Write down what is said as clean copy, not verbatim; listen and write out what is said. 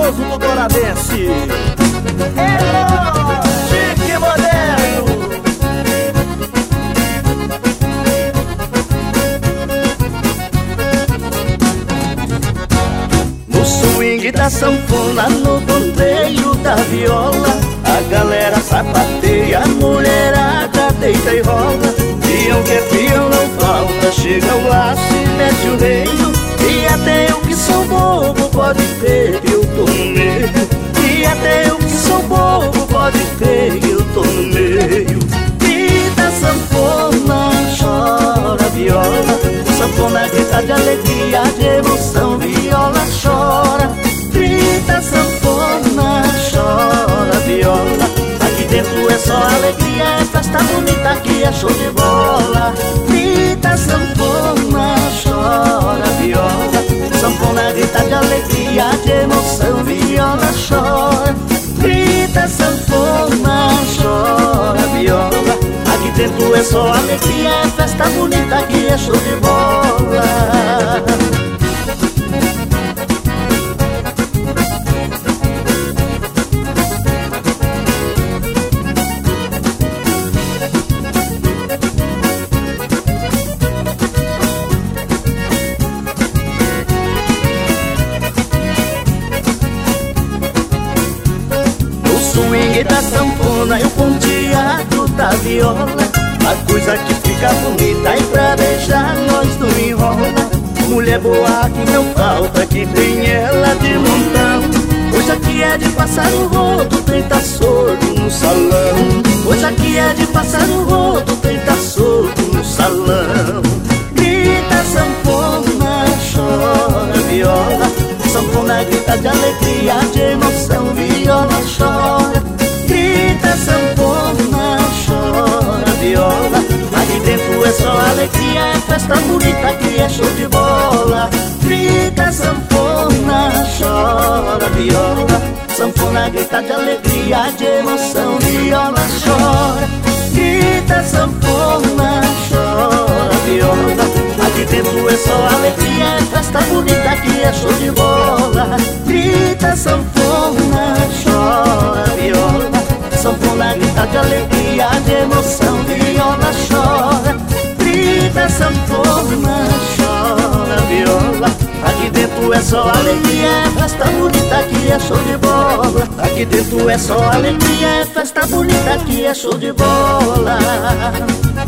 famoso do Douradense. É chique moderno. No swing da sanfona, no bandeio da viola, a galera sapateia, a mulherada deita e rola. Peão que é peão não falta, chega lá, se mete o reino. E até eu que sou bobo pode crer que eu tô no meio. E até eu que sou bobo pode crer que eu tô no meio. Grita sanfona, chora viola, sanfona grita de alegria, de emoção, viola chora. Grita sanfona, chora viola, aqui dentro é só alegria, é festa bonita, aqui é show de bola. Grita sanfona, chora viola, sanfona grita de alegria, de emoção, viola chora. Grita sanfona, chora viola, aqui dentro é só alegria, é festa bonita, aqui é show de bola. Swing da sanfona e o ponteado da viola, a coisa que fica bonita e pra beijar nós não enrola. Mulher boa que não falta, que tem ela de montão. Hoje aqui é de passar o rodo, tem tá sordo no salão. Hoje aqui é de passar o rodo, tem tá sordo no salão. Grita sanfona, chora viola, sanfona grita de alegria, de emoção, viola chora. Grita sanfona, chora viola, aqui dentro é só alegria, é festa bonita, aqui é show de bola. Grita sanfona, chora viola, sanfona grita de alegria, de emoção, viola chora. Grita sanfona, chora viola, aqui dentro é só alegria, é festa bonita, aqui é show de bola. Grita sanfona, chora viola, sanfona grita de alegria, de emoção, viola chora. Grita sanfona, chora viola, aqui dentro é só alegria, é festa bonita, aqui é show de bola. Aqui dentro é só alegria, é festa bonita, aqui é show de bola.